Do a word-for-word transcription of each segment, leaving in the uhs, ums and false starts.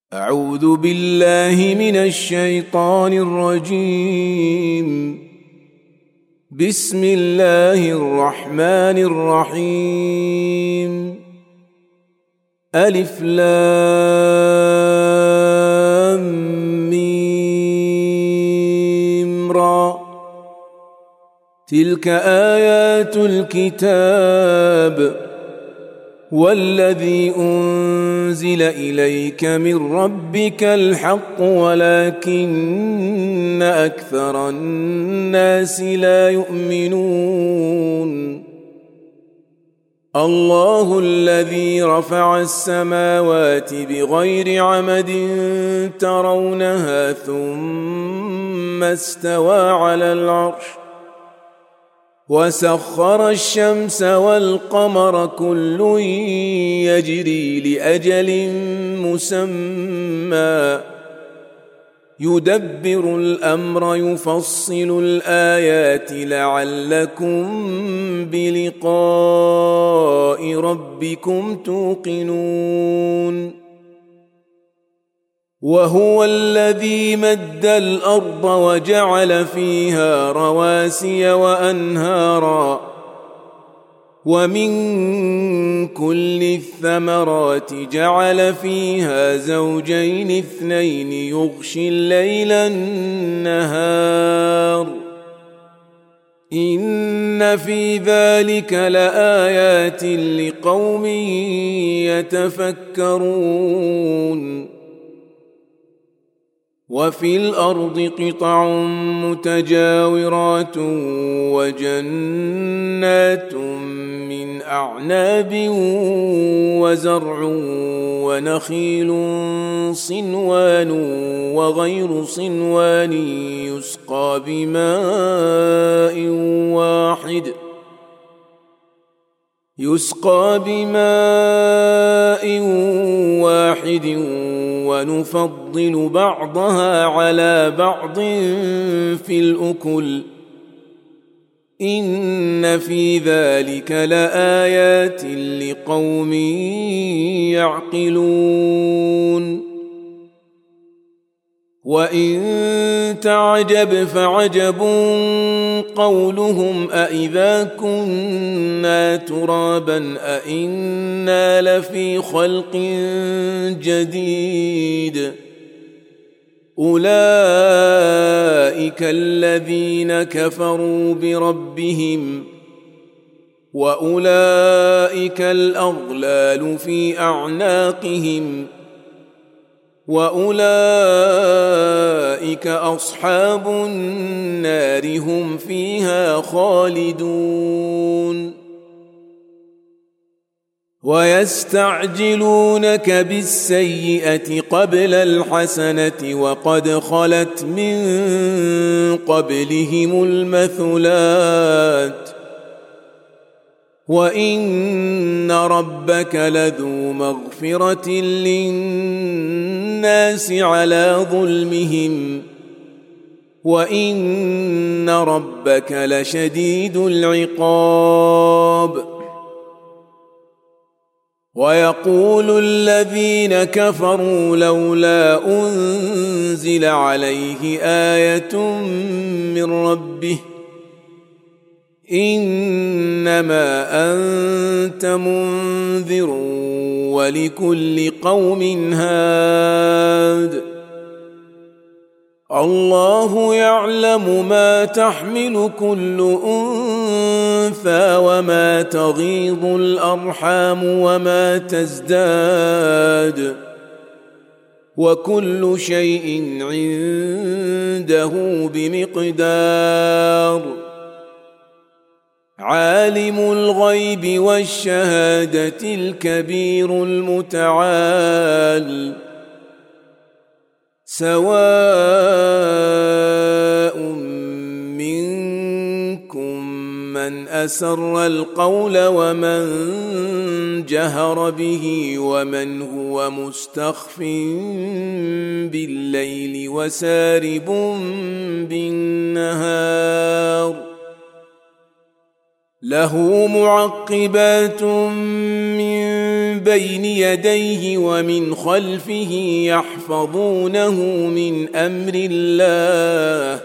أعوذ بالله من الشيطان الرجيم. بسم الله الرحمن الرحيم. ألف لام ميم را. تلك آيات الكتاب والذي أنزل إليك من ربك الحق ولكن أكثر الناس لا يؤمنون. الله الذي رفع السماوات بغير عمد ترونها ثم استوى على العرش وسخر الشمس والقمر كل يجري لأجل مسمى يدبر الأمر يفصل الآيات لعلكم بلقاء ربكم توقنون. وهو الذي مد الأرض وجعل فيها رواسي وأنهارا ومن كل الثمرات جعل فيها زوجين اثنين يغشي الليل النهار إن في ذلك لآيات لقوم يتفكرون. وفي الأرض قطع متجاورات وجنات من أعناب وزرع ونخيل صنوان وغير صنوان يسقى بماء واحد يسقى بماء واحد ونفضل بعضها على بعض في الأكل إن في ذلك لآيات لقوم يعقلون. وإن تعجب فعجب قولهم أإذا كنا ترابا أإنا لفي خلق جديد أولئك الذين كفروا بربهم وأولئك الأغلال في أعناقهم وأولئك أصحاب النار هم فيها خالدون. ويستعجلونك بالسيئة قبل الحسنة وقد خلت من قبلهم المثلات وإن ربك لذو مغفرة للناس على ظلمهم وإن ربك لشديد العقاب. ويقول الذين كفروا لولا أنزل عليه آية من ربه إنما أنت منذر ولكل قوم هاد الله يعلم ما تحمل كل أنثى وما تغيض الأرحام وما تزداد وكل شيء عنده بمقدار. عالم الغيب والشهادة الكبير المتعال سواء منكم من أسر القول ومن جهر به ومن هو مستخف بالليل وسارب بالنهار له معقبات من بين يديه ومن خلفه يحفظونه من أمر الله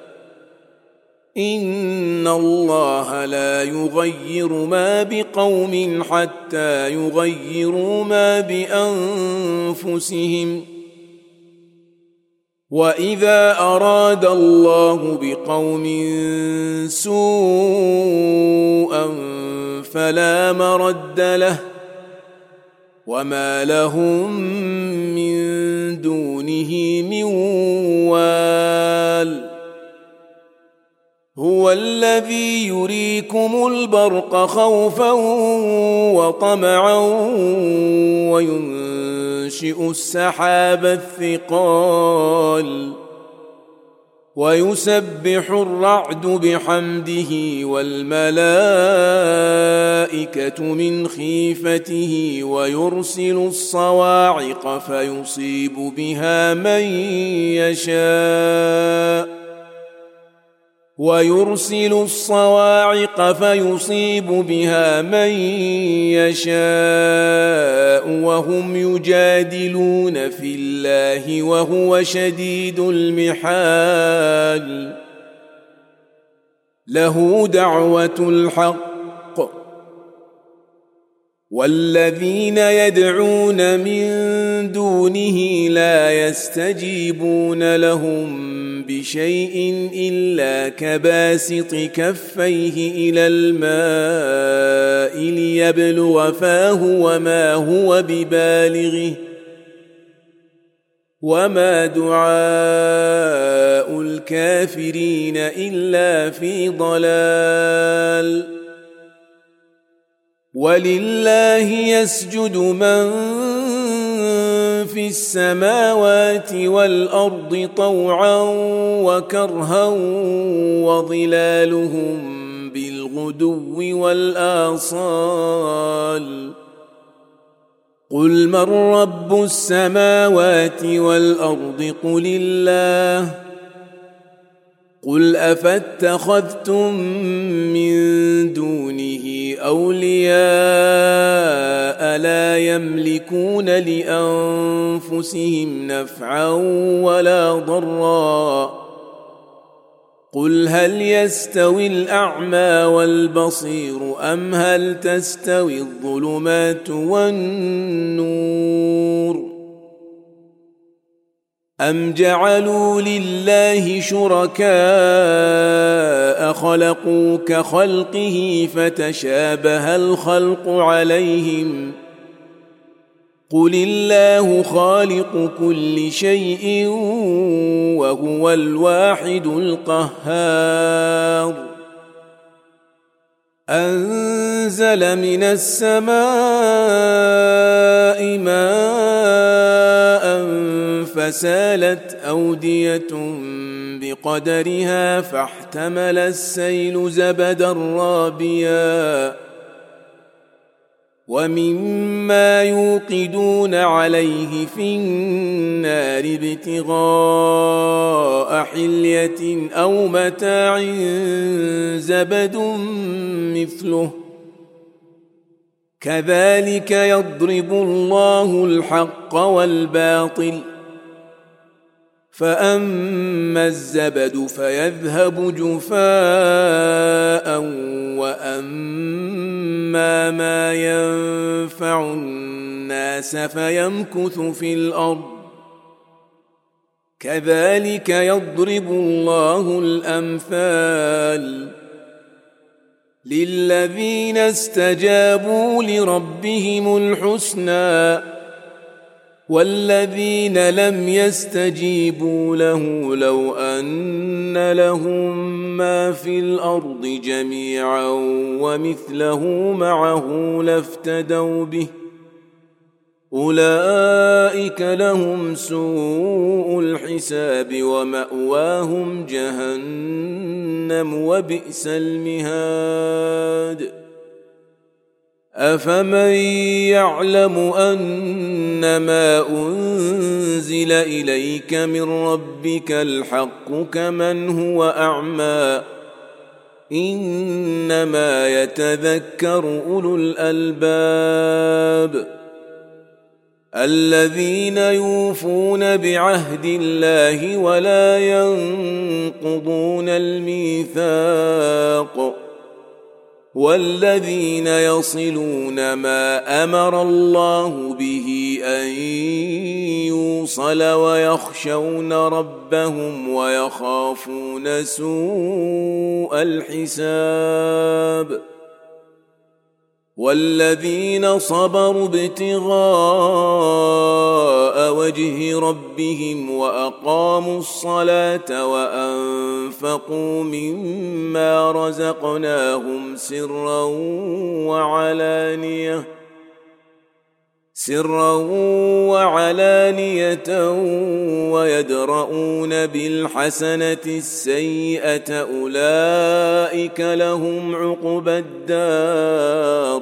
إن الله لا يغير ما بقوم حتى يغيروا ما بأنفسهم وإذا أراد الله بقوم سوءا فلا مرد له وما لهم من دونه من وال هو الذي يريكم البرق خوفا وطمعا وينشئ السحاب الثقال ويسبح الرعد بحمده والملائكة من خيفته ويرسل الصواعق فيصيب بها من يشاء ويرسل الصواعق فيصيب بها من يشاء وهم يجادلون في الله وهو شديد المحال له دعوة الحق والذين يدعون من دونه لا يستجيبون لهم بشيء إلا كباسط كفيه إلى الماء ليبلغ فاه وما هو ببالغه وما دعاء الكافرين إلا في ضلال ولله يسجد من في السماوات والأرض طوعا وكرها وظلالهم بالغدو والآصال قل من رب السماوات والأرض قل الله قل أفاتخذتم من دونه أولياء لا يملكون لأنفسهم نفعا ولا ضرا قل هل يستوي الأعمى والبصير أم هل تستوي الظلمات والنور أم جعلوا لله شركاء خلقوا كخلقه فتشابه الخلق عليهم قل الله خالق كل شيء وهو الواحد القهار أنزل من السماء ماء فسالت أودية بقدرها فاحتمل السيل زبدا رابيا ومما يوقدون عليه في النار ابتغاء حلية أو متاع زبد مثله كذلك يضرب الله الحق والباطل فأما الزبد فيذهب جفاء وأما ما ينفع الناس فيمكث في الأرض كذلك يضرب الله الأمثال للذين استجابوا لربهم الحسنى والذين لم يستجيبوا له لو أن لهم ما في الأرض جميعا ومثله معه لافتدوا به أولئك لهم سوء الحساب ومأواهم جهنم وبئس المهاد أفمن يعلم أنما أنزل إليك من ربك الحق كمن هو أعمى إنما يتذكر أولو الألباب الذين يوفون بعهد الله ولا ينقضون الميثاق والذين يصلون ما أمر الله به أن يوصل ويخشون ربهم ويخافون سوء الحساب والذين صبروا ابتغاء وجه ربهم وأقاموا الصلاة وأنفقوا مما رزقناهم سرا وعلانية سرا وعلانية ويدرؤون بالحسنة السيئة أولئك لهم عقبى الدار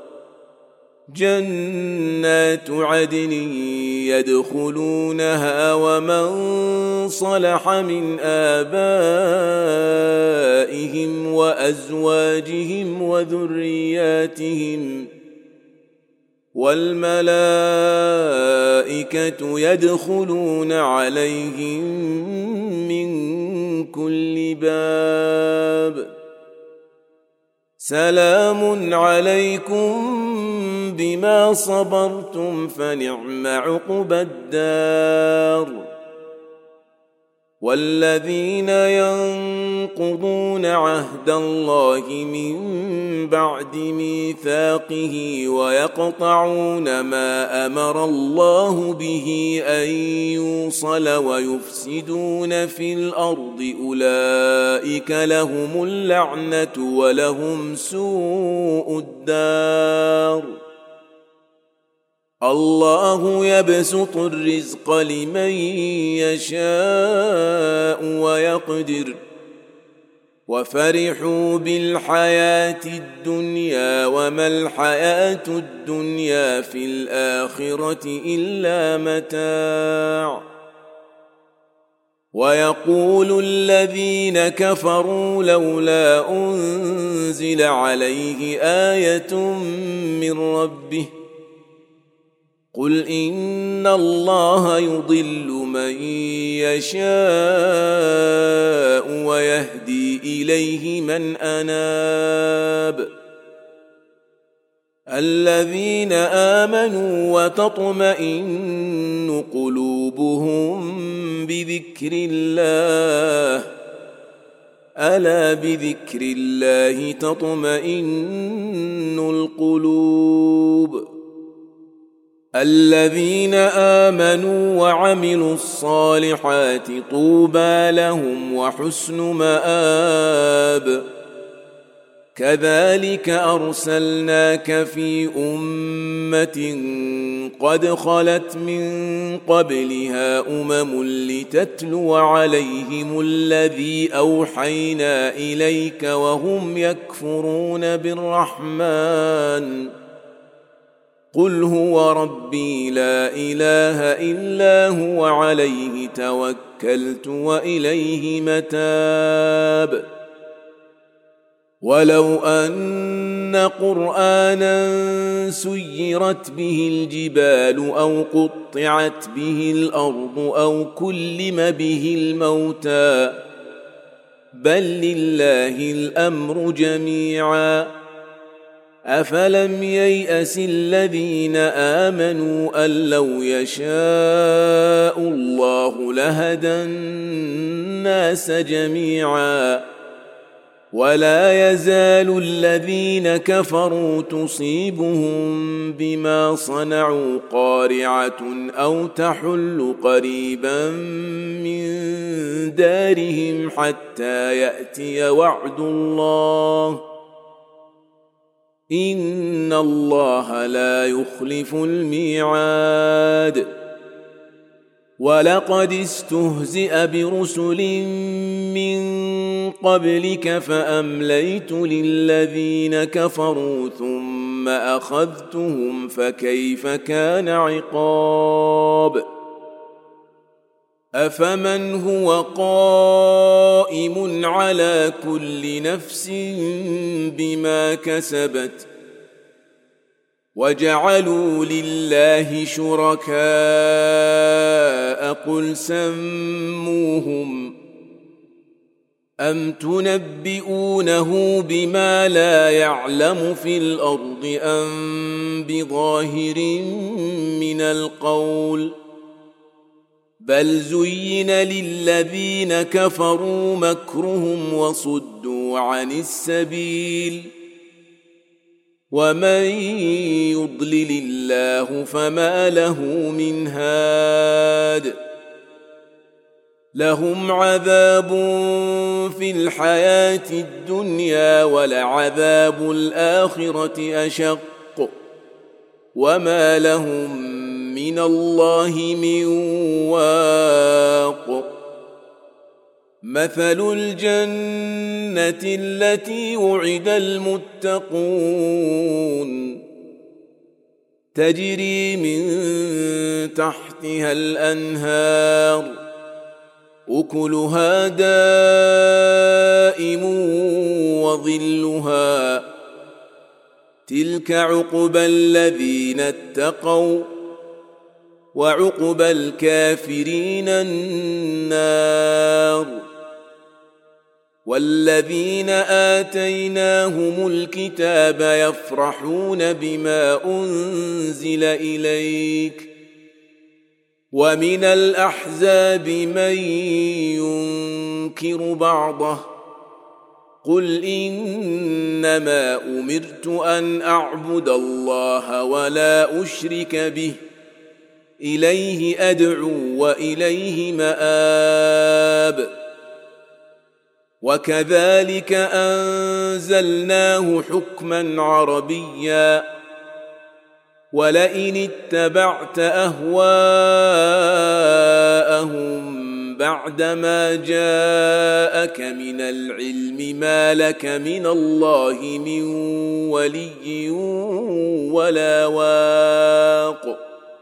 جنات عدن يدخلونها ومن صلح من آبائهم وأزواجهم وذرياتهم والملائكة يدخلون عليهم من كل باب سلام عليكم بما صبرتم فنعم عقبى الدار والذين ينقضون عهد الله من بعد ميثاقه ويقطعون ما أمر الله به أن يوصل ويفسدون في الأرض أولئك لهم اللعنة ولهم سوء الدار الله يبسط الرزق لمن يشاء ويقدر وفرحوا بالحياة الدنيا وما الحياة الدنيا في الآخرة إلا متاع ويقول الذين كفروا لولا أنزل عليه آية من ربه قل إن الله يضل من يشاء ويهدي إليه من أناب الذين آمنوا وتطمئن قلوبهم بذكر الله ألا بذكر الله تطمئن القلوب الذين آمنوا وعملوا الصالحات طوبى لهم وحسن مآب كذلك أرسلناك في أمة قد خلت من قبلها أمم لتتلو عليهم الذي أوحينا إليك وهم يكفرون بالرحمن قل هو ربي لا إله إلا هو عليه توكلت وإليه متاب ولو أن قرآنا سيرت به الجبال أو قطعت به الأرض أو كلم به الموتى بل لله الأمر جميعا أفلم ييأس الذين آمنوا أن لو يشاء الله لهدى الناس جميعا ولا يزال الذين كفروا تصيبهم بما صنعوا قارعة أو تحل قريبا من دارهم حتى يأتي وعد الله إن الله لا يخلف الميعاد ولقد استهزئ برسل من قبلك فأمليت للذين كفروا ثم أخذتهم فكيف كان عقاب أفمن هو قائم على كل نفس بما كسبت وجعلوا لله شركاء قل سموهم أم تنبئونه بما لا يعلم في الأرض أم بظاهر من القول بل زين للذين كفروا مكرهم وصدوا عن السبيل ومن يضلل الله فما له من هاد لهم عذاب في الحياة الدنيا ولعذاب الآخرة أشق وما لهم من الله من واق مثل الجنة التي وعد المتقون تجري من تحتها الأنهار أكلها دائم وظلها تلك عقبى الذين اتقوا وعقبى الكافرين النار والذين آتيناهم الكتاب يفرحون بما أنزل إليك ومن الأحزاب من ينكر بعضه قل إنما أمرت أن أعبد الله ولا أشرك به إليه أدعو وإليه مآب وكذلك أنزلناه حكما عربيا ولئن اتبعت أهواءهم بعدما جاءك من العلم ما لك من الله من ولي ولا واق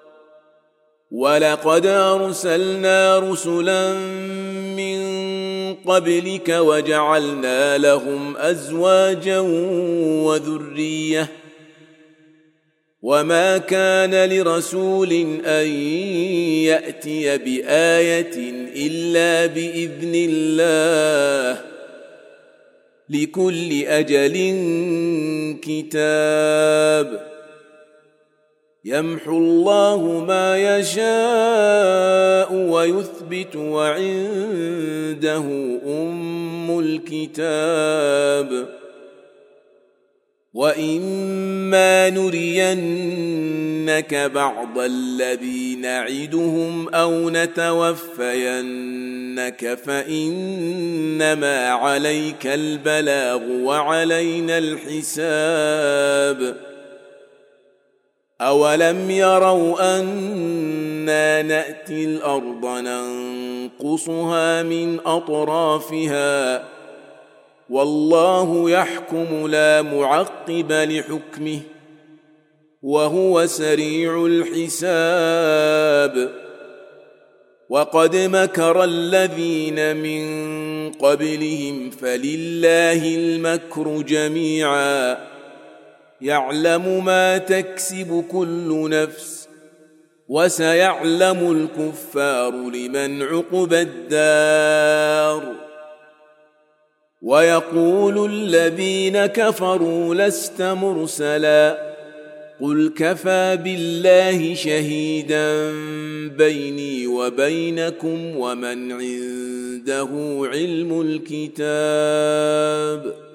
ولقد أرسلنا رسلا من قبلك وجعلنا لهم أزواجا وذرية وما كان لرسول أن يأتي بآية إلا بإذن الله لكل أجل كتاب يمحو الله ما يشاء ويثبت وعنده أم الكتاب وإما نرينك بعض الذي نعدهم أو نتوفينك فإنما عليك البلاغ وعلينا الحساب أولم يروا أنا نأتي الأرض ننقصها من أطرافها والله يحكم لا معقب لحكمه وهو سريع الحساب وقد مكر الذين من قبلهم فلله المكر جميعا يعلم ما تكسب كل نفس وسيعلم الكفار لمن عقبى الدار ويقول الذين كفروا لست مرسلا قل كفى بالله شهيدا بيني وبينكم ومن عنده علم الكتاب